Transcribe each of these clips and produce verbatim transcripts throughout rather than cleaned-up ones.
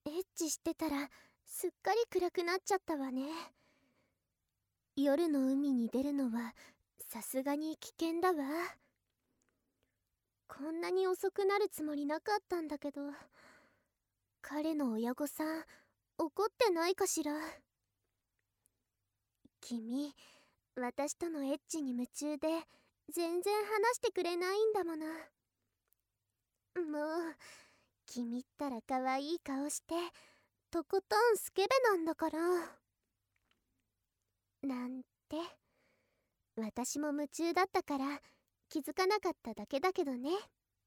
エッチしてたらすっかり暗くなっちゃったわね。夜の海に出るのはさすがに危険だわ。こんなに遅くなるつもりなかったんだけど、彼の親御さん怒ってないかしら。君、私とのエッチに夢中で全然話してくれないんだもの。もう君ったら可愛い顔してとことんスケベなんだから。なんて、私も夢中だったから気づかなかっただけだけどね。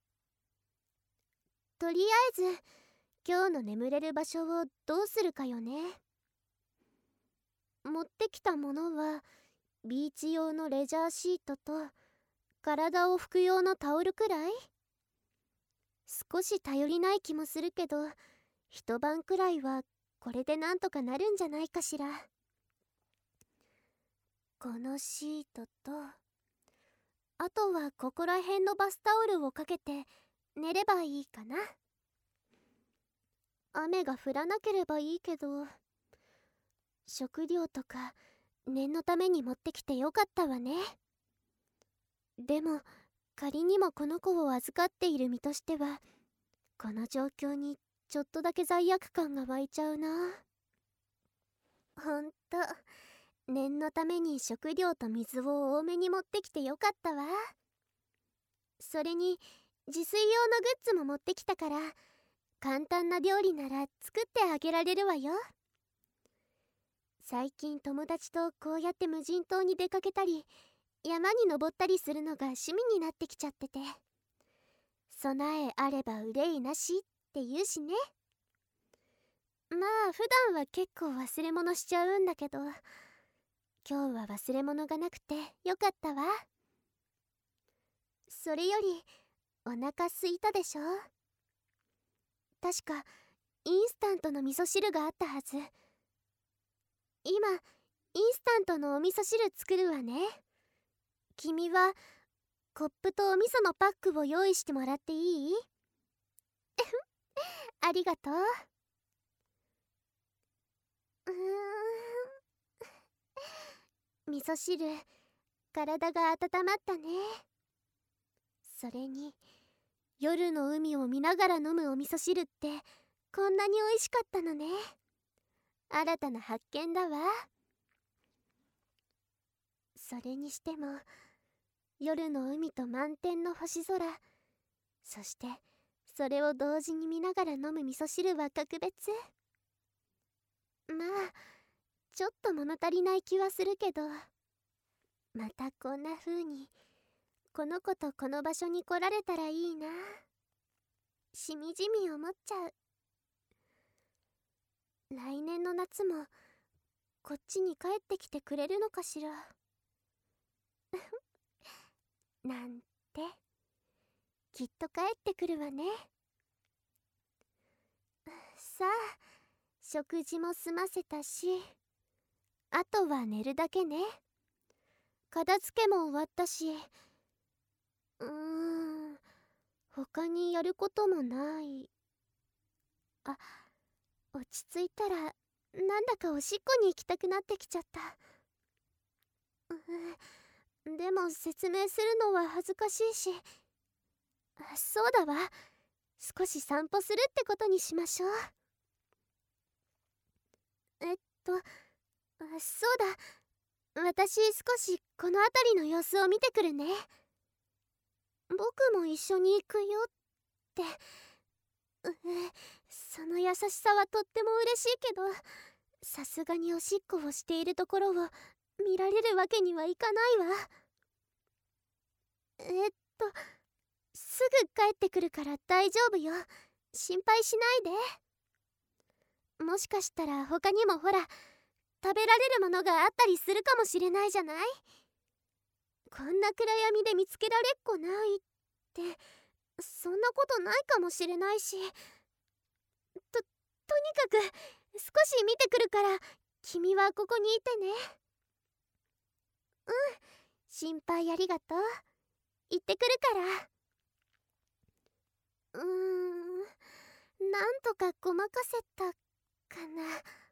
とりあえず今日の眠れる場所をどうするかよね。持ってきたものはビーチ用のレジャーシートと体を拭く用のタオルくらい。少し頼りない気もするけど、一晩くらいはこれでなんとかなるんじゃないかしら。このシートと、あとはここら辺のバスタオルをかけて寝ればいいかな。雨が降らなければいいけど、食料とか念のために持ってきてよかったわね。でも仮にもこの子を預かっている身としては、この状況にちょっとだけ罪悪感が湧いちゃうな。ほんと、念のために食料と水を多めに持ってきてよかったわ。それに自炊用のグッズも持ってきたから、簡単な料理なら作ってあげられるわよ。最近友達とこうやって無人島に出かけたり山に登ったりするのが趣味になってきちゃってて、備えあれば憂いなしって言うしね。まあ普段は結構忘れ物しちゃうんだけど、今日は忘れ物がなくてよかったわ。それよりお腹すいたでしょ。確かインスタントの味噌汁があったはず。今インスタントのお味噌汁作るわね。君はコップとお味噌のパックを用意してもらっていい？ありがとう。うーん、味噌汁、体が温まったね。それに夜の海を見ながら飲むお味噌汁ってこんなに美味しかったのね。新たな発見だわ。それにしても夜の海と満天の星空、そしてそれを同時に見ながら飲む味噌汁は格別。まあちょっと物足りない気はするけど、またこんな風にこの子とこの場所に来られたらいいな。しみじみ思っちゃう。来年の夏もこっちに帰ってきてくれるのかしら。なんて、きっと帰ってくるわね。さあ食事も済ませたし、あとは寝るだけね。片付けも終わったし、うーん、他にやることもない。あ、落ち着いたらなんだかおしっこに行きたくなってきちゃった。うん、でも説明するのは恥ずかしいし、あ、そうだわ、少し散歩するってことにしましょう。えっとあ、そうだ、私少しこの辺りの様子を見てくるね。僕も一緒に行くよって。うその優しさはとっても嬉しいけど、さすがにおしっこをしているところを見られるわけにはいかないわ。えっとすぐ帰ってくるから大丈夫よ。心配しないで。もしかしたら他にもほら食べられるものがあったりするかもしれないじゃない。こんな暗闇で見つけられっこないって、そんなことないかもしれないし、と、とにかく少し見てくるから、君はここにいてね。うん、心配ありがとう。行ってくるから。うーん、 なんとかごまかせたかな。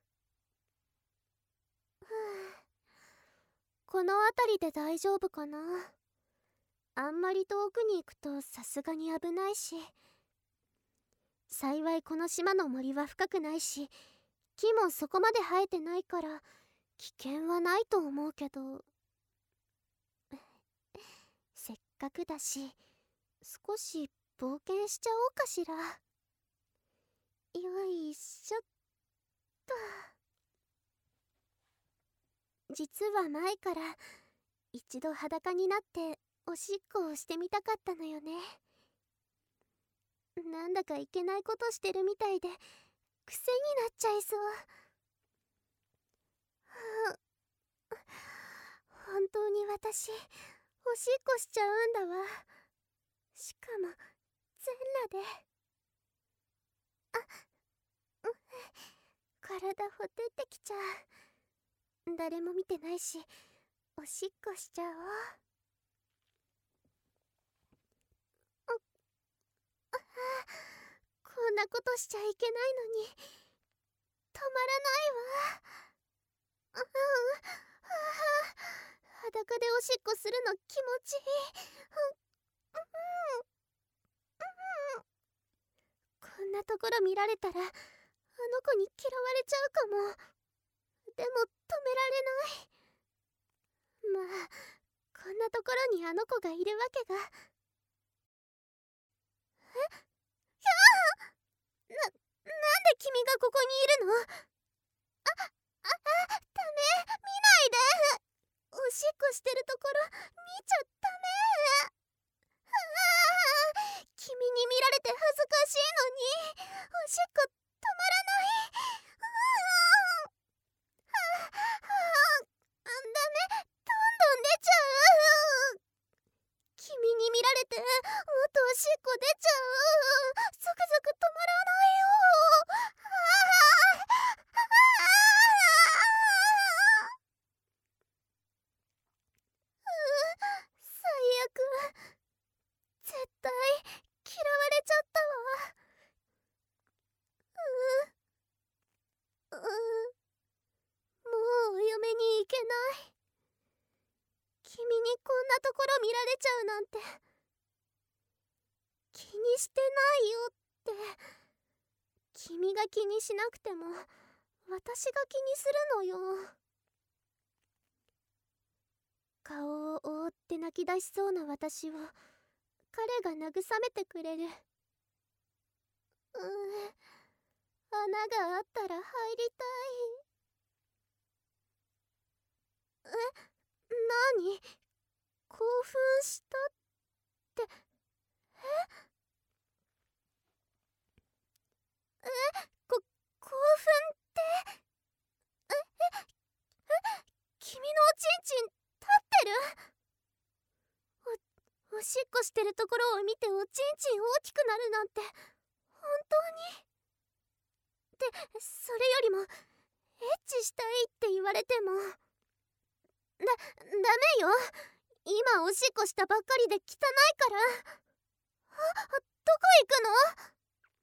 ふう、この辺りで大丈夫かな。あんまり遠くに行くとさすがに危ないし、幸いこの島の森は深くないし、木もそこまで生えてないから危険はないと思うけど、せっかくだし少し冒険しちゃおうかしら。よいしょっと。実は前から一度裸になっておしっこをしてみたかったのよね。なんだかいけないことしてるみたいで癖になっちゃいそう。はあ、本当に私おしっこしちゃうんだわ。しかも全裸で。あ、うん、体ほてってきちゃう。誰も見てないしおしっこしちゃおう。ああ、こんなことしちゃいけないのに止まらないわ。ああ、裸でおしっこするの気持ちいい。うん、うん、こんなところ見られたらあの子に嫌われちゃうかも。でも止められない。まあこんなところにあの子がいるわけが。え、ひゃあ、な、なんで君がここにいるの。あ、あ、ダメ、見ないで。おしっこしてるところ見ちゃダメ。ああ、君に見られて恥ずかしいのにおしっこ止まらない。ああ、ああ、ダメ、どんどん出ちゃう。君に見られてもっとおしっこ出ちゃう。ゾクゾク止まらないよ。ああ、ああ、最悪。絶対嫌われちゃったわ。うう、もうお嫁に行けない。君にこんなところ見られちゃうなんて。気にしてないよって。君が気にしなくても私が気にするのよ。顔を覆って泣き出しそうな私を彼が慰めてくれる。うーん、穴があったら入りたい。え、なに、興奮したって。ええ、こ、興奮って。え、え、え、君のおちんちん立ってる。お、おしっこしてるところを見ておちんちん大きくなるなんて本当に。で、それよりもエッチしたいって言われてもだ、ダメよ。今おしっこしたばっかりで汚いから。あ、どこ行くの。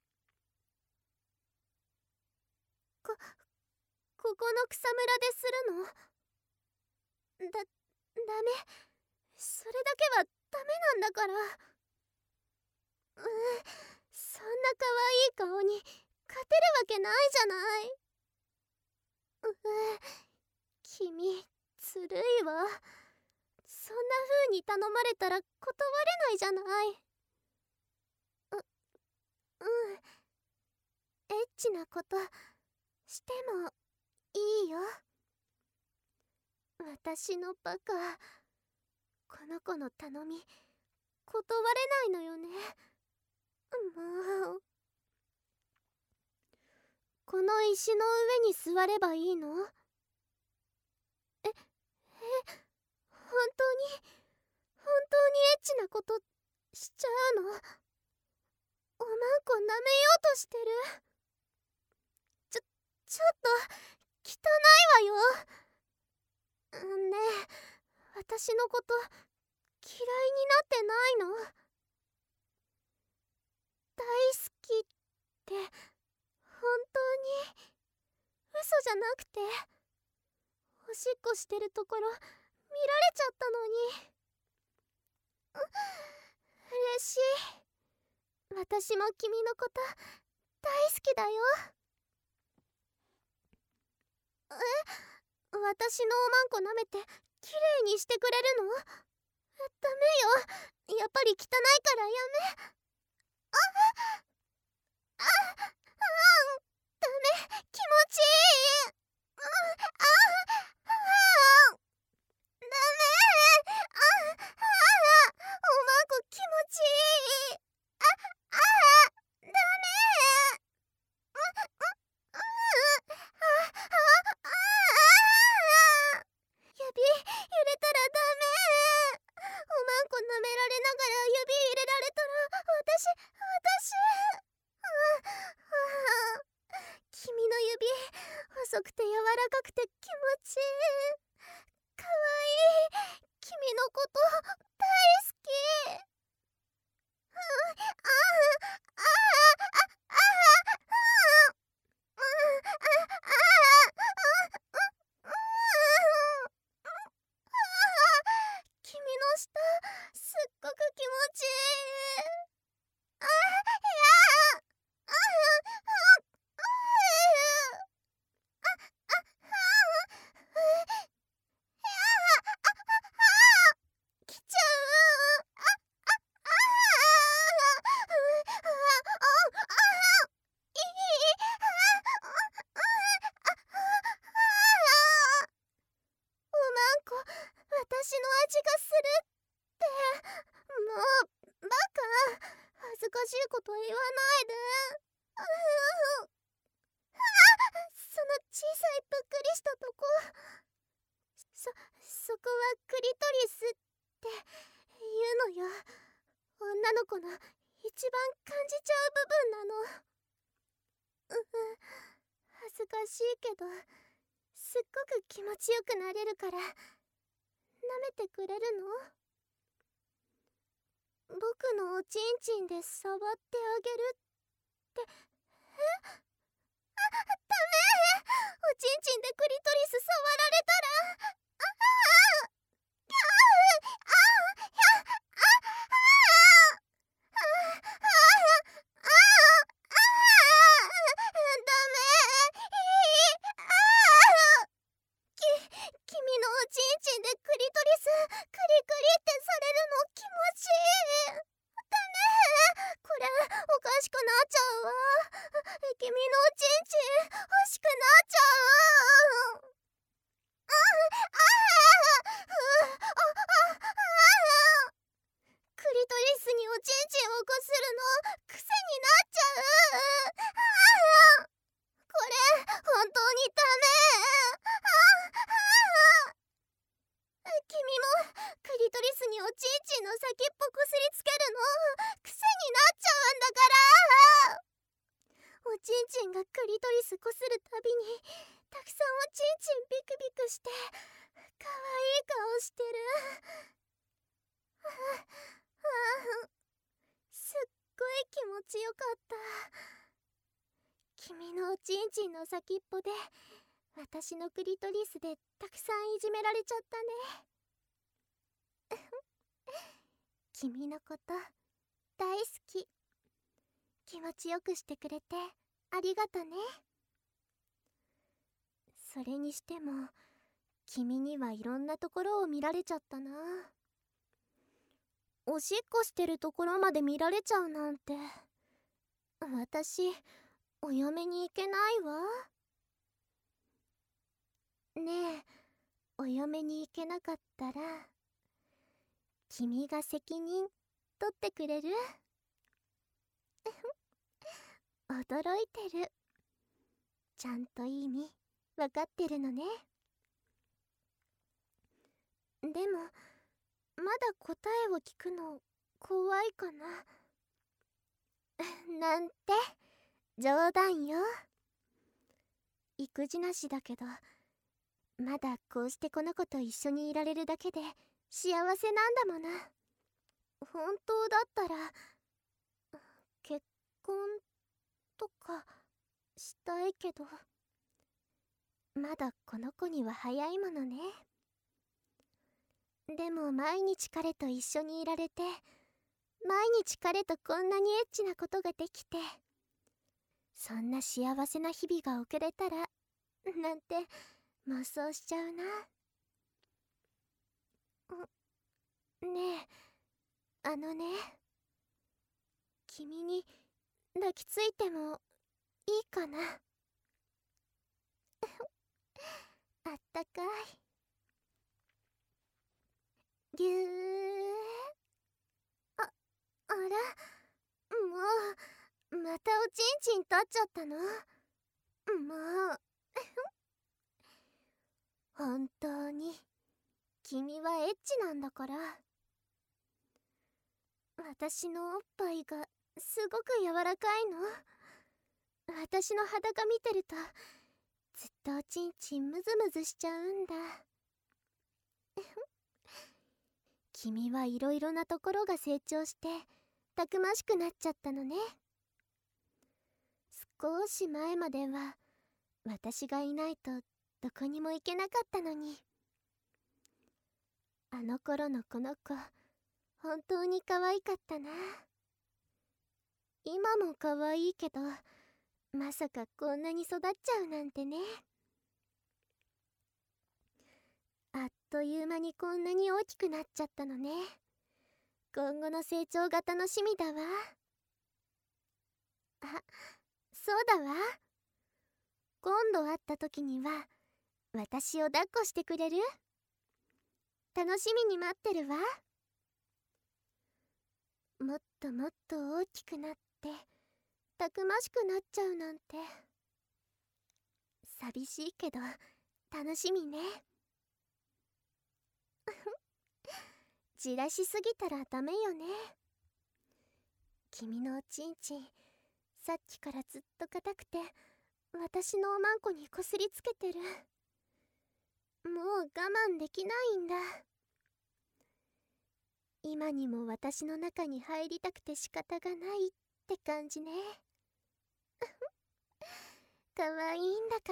こ、ここの草むらでするの。だ、ダメ。それだけはダメなんだから。うん、そんな可愛い顔に勝てるわけないじゃない。う、君ずるいわ。そんな風に頼まれたら断れないじゃない。う、うん、エッチなことしてもいいよ。私のバカ、この子の頼み断れないのよね。もう、この石の上に座ればいいの。え、え、本当に本当にエッチなことしちゃうの。おまんこ舐めようとしてる。ちょ、ちょっと汚いわよ。ねえ、私のこと嫌いになってないの。大好きっって本当に嘘じゃなくて、おしっこしてるところ見られちゃったのに。う嬉しい。私も君のこと大好きだよ。え、私のおまんこ舐めてきれいにしてくれるの？ダメよ、やっぱり汚いからやめ。あああん、ダメ、気持ちいい。うん、ああダメ。ああおまんこ気持ちいい。ああダメ。うううあああ指入れたらダメ。おまんこ舐められながら指入れられたら私私ああ君の指細くて柔らかくて気持ちいい。かわいい。君のこと大好き。ああああああ君の舌すっごく気持ちいい。あいやああ来ちゃう。ああああいい。おまんこ、私の味がするって。もうバカ、恥ずかしいこと言わないで。ううその小さいぷっくりしたとこ、そそこはクリトリスって言うのよ。女の子の一番感じちゃう部分なの。うう恥ずかしいけどすっごく気持ちよくなれるから舐めてくれるの？僕のおちんちんで触ってあげるって。え？あ、ダメ！おちんちんでクリトリス触られたら。ああキャーああひゃあああああダメいいああき、君のおちんちんでクリトリスクリクリってされるの気持ちいい。ダメ、これおかしくなっちゃうわ。君のおちんちん欲しくなっちゃう。あああああクリトリスにおちんちんをこするの癖になっちゃう。ああこれ本当にダメ。ああ君もクリトリスにおちんちんの先っぽこすりつけるの癖になっちゃうんだから。おちんちんがクリトリスこするたびにたくさんおちんちんビクビクしてかわいい顔してる。ああすっごい気持ちよかった。君のおちんちんの先っぽで私のクリトリスでたくさんいじめられちゃったね。君のこと大好き。気持ちよくしてくれてありがとね。それにしても君にはいろんなところを見られちゃったな。おしっこしてるところまで見られちゃうなんて、私お嫁に行けないわ。ねえ、お嫁に行けなかったら君が責任取ってくれる？驚いてる。ちゃんと意味分かってるのね。でもまだ答えを聞くの怖いかな。なんて冗談よ。育児なしだけどまだこうしてこの子と一緒にいられるだけで幸せなんだもの。本当だったら結婚っとかしたいけど、まだこの子には早いものね。でも毎日彼と一緒にいられて、毎日彼とこんなにエッチなことができて、そんな幸せな日々が送れたらなんて妄想しちゃうな。ねえ、あのね、君に抱きついてもいいかな。あったかい。ぎゅー。あ、あら、もうまたおちんちん立っちゃったの。もう本当に君はエッチなんだから。私のおっぱいがすごく柔らかいの。私の裸見てるとずっとおちんちんムズムズしちゃうんだ。君はいろいろなところが成長してたくましくなっちゃったのね。少し前までは私がいないとどこにも行けなかったのに。あの頃のこの子、本当に可愛かったな。今も可愛いけど、まさかこんなに育っちゃうなんてね。あっという間にこんなに大きくなっちゃったのね。今後の成長が楽しみだわ。あ、そうだわ。今度会った時には私を抱っこしてくれる？楽しみに待ってるわ。もっともっと大きくなってたくましくなっちゃうなんて寂しいけど楽しみね。じらしすぎたらダメよね。君のおちんちんさっきからずっと硬くて私のおまんこにこすりつけてる。もう我慢できないんだ。今にも私の中に入りたくて仕方がないって感じね。可愛いんだから。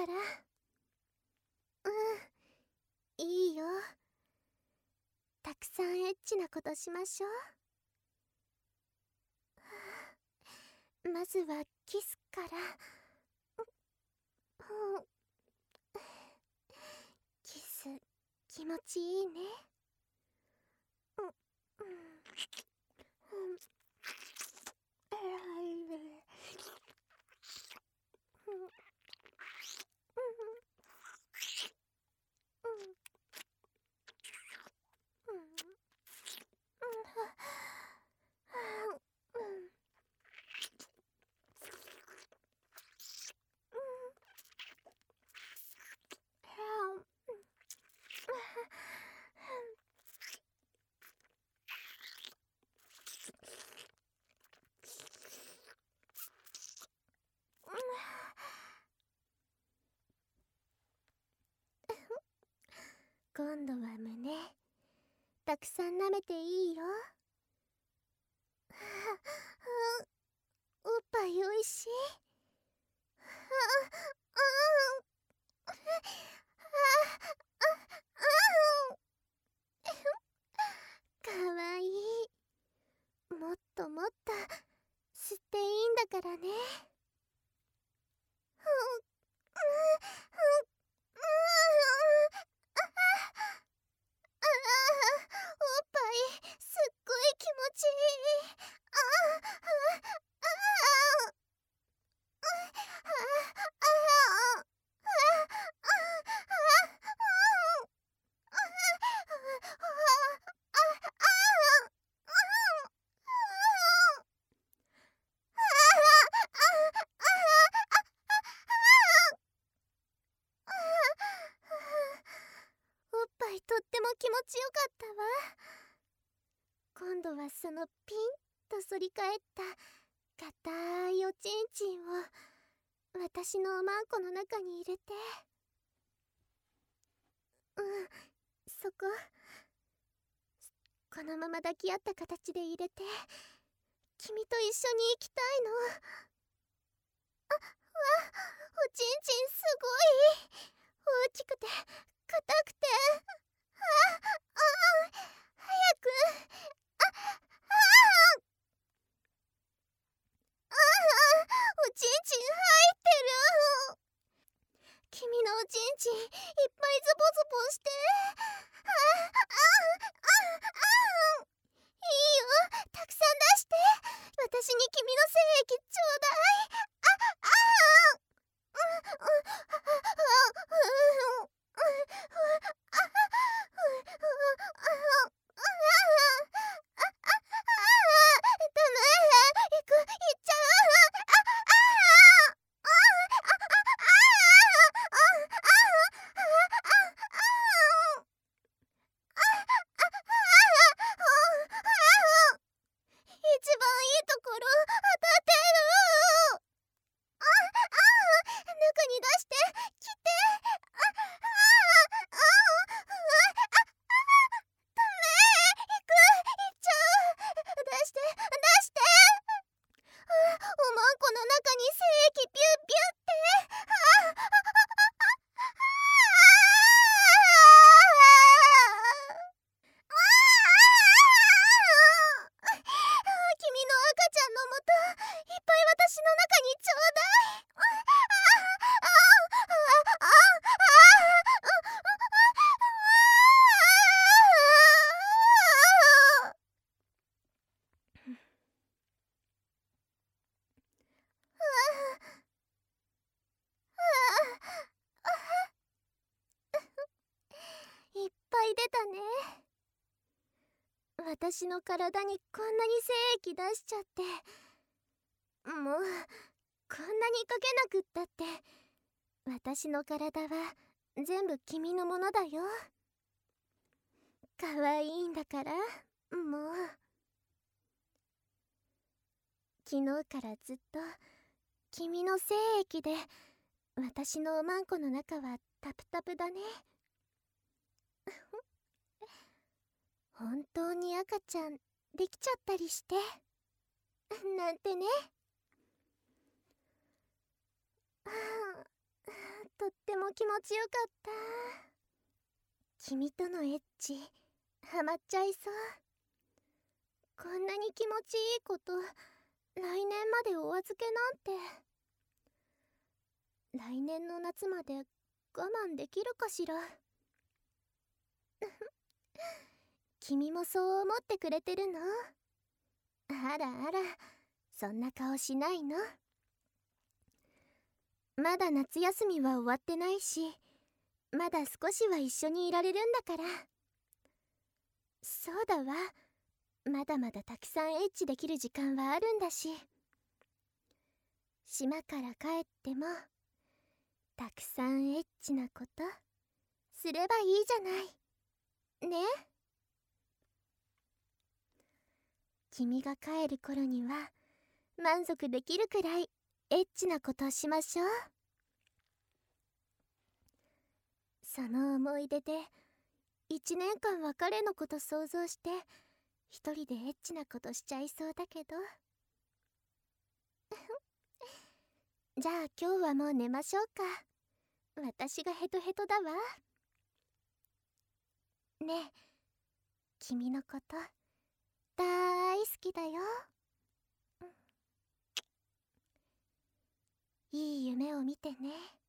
うん、いいよ。たくさんエッチなことしましょう。まずはキスから。キス気持ちいいね。うんうんうん今度は胸たくさん舐めていいよ。おっぱいおいしい。かわいい。もっともっと吸っていいんだからね。おっぱいすっごい気持ちいい。あああおっぱいとっても気持ちよかったわ。今度はそのピンと反り返った硬いおちんちんを私のおまんこの中に入れて。うん、そここのまま抱き合った形で入れて君と一緒に行きたいの。 わ、おちんちんすごい大きくて硬くて、ああ早く、ああああおちんちん入ってる。君のおちんちんいっぱいズボズボして、あああああいいよ、たくさん出して。私に君の精液ちょうだい。あああうんうんうん一番いいところ当たってる。ああ中に出して来て。ああああダメ。行く行っちゃう。出して出して。あおまんこの中に精液ピュッピュッって。ああ君の赤ちゃんのもといっぱい私の中にちょうだい。あああああいっぱい出たね。私の体にこんなに精液出しちゃって。もうこんなにかけなくったって私の体は全部君のものだよ。かわいいんだから。もう昨日からずっと君の精液で私のおまんこの中はタプタプだね。本当に赤ちゃんできちゃったりしてなんてね。ああとっても気持ちよかった。君とのエッチハマっちゃいそう。こんなに気持ちいいこと来年までお預けなんて。来年の夏まで我慢できるかしら。君もそう思ってくれてるの？あらあら、そんな顔しないの。まだ夏休みは終わってないし、まだ少しは一緒にいられるんだから。そうだわ、まだまだたくさんエッチできる時間はあるんだし。島から帰ってもたくさんエッチなことすればいいじゃないね。君が帰る頃には満足できるくらいエッチなことをしましょう。その思い出で一年間は彼のこと想像して一人でエッチなことしちゃいそうだけどじゃあ今日はもう寝ましょうか。私がヘトヘトだわ。ねえ、君のことだーい好きだよ。いい夢を見てね。